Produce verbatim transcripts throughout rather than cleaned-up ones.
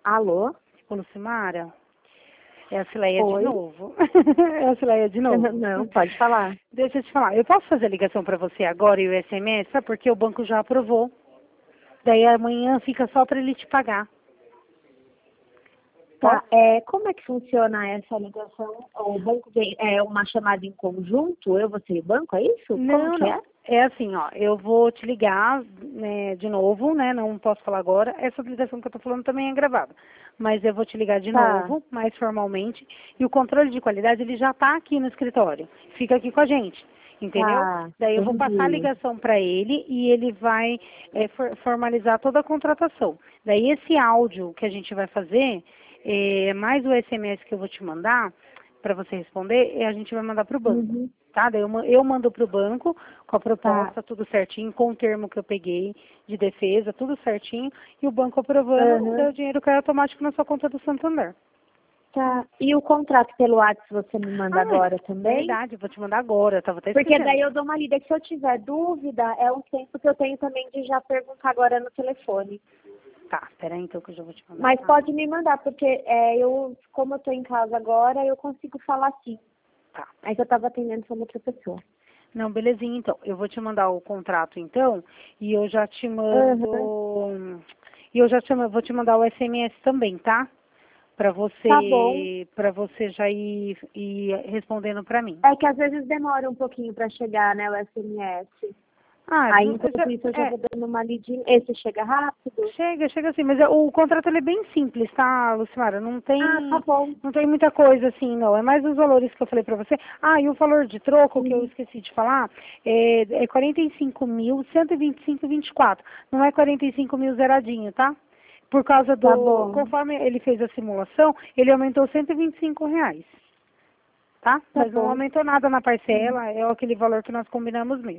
Alô? Ô, Lucimara, é a Cileia de Oi. novo. É a Cileia de novo. Não, pode falar. Deixa eu te falar, eu posso fazer a ligação para você agora e o S M S, sabe? Porque o banco já aprovou. Daí amanhã fica só para ele te pagar. Tá, é, como é que funciona essa ligação? O banco vem, é uma chamada em conjunto? Eu, você e o banco, é isso? Não, Como que não. é? É assim, ó, eu vou te ligar, né, de novo, né, não posso falar agora. Essa ligação que eu tô falando também é gravada. Mas eu vou te ligar de Tá. novo, mais formalmente. E o controle de qualidade, ele já tá aqui no escritório. Fica aqui com a gente, entendeu? Tá, Daí eu vou passar a entendi. ligação para ele e ele vai é, for- formalizar toda a contratação. Daí esse áudio que a gente vai fazer, é, mais o S M S que eu vou te mandar, para você responder, e a gente vai mandar para o banco. Uhum. Tá? Daí eu, ma- eu mando para o banco com a Tá. proposta, tudo certinho, com o termo que eu peguei de defesa, tudo certinho, e o banco aprovando, Aham. daí o dinheiro cai automático na sua conta do Santander. Tá. E o contrato pelo WhatsApp você me manda Ah, agora também? verdade, vou te mandar agora, eu tava até Porque esquecendo. daí eu dou uma lida, que se eu tiver dúvida, é um tempo que eu tenho também de já perguntar agora no telefone. Tá, peraí então que eu já vou te mandar. Mas Tá, pode me mandar, porque é, eu, como eu tô em casa agora, eu consigo falar sim. tá. Aí que eu tava atendendo como outra pessoa. Não, belezinha então. Eu vou te mandar o contrato então, e eu já te Aham. mando. E eu já te, vou te mandar o S M S também, tá? Para Tá bom. você, para você já ir, ir respondendo para mim. É que às vezes demora um pouquinho pra chegar, né, o S M S. Ah, Aí, não- enquanto já- isso, eu já é, vou dando uma lidinha. Esse chega rápido? chega, chega assim, mas é- o contrato ele é bem simples, tá, Lucimara? Não Ah, tá tem, bom. não tem muita coisa assim, não. É mais os valores que eu falei pra você. Ah, e o valor de troco que eu Uhum. esqueci de falar é, é quarenta e cinco mil, cento e vinte e cinco e vinte e quatro. Não é quarenta e cinco mil zeradinho, tá? Por causa Tá do, bom. conforme ele fez a simulação, ele aumentou cento e vinte e cinco reais, tá? Tá Mas não bom. aumentou nada na parcela, é aquele valor que nós combinamos mesmo.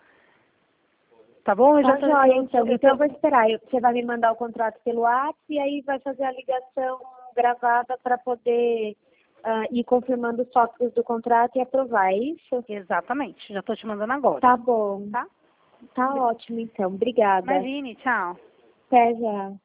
Tá bom? Eu já Tá tô, joia, eu, então. eu Então eu tô, vou esperar. Eu- Você vai me mandar o contrato pelo WhatsApp e aí vai fazer a ligação gravada para poder ah, ir confirmando os tópicos do contrato e aprovar, é isso? exatamente, já tô te mandando agora, Tá bom. tá? Tá ótimo, então. Obrigada. Imagine, tchau. Até já.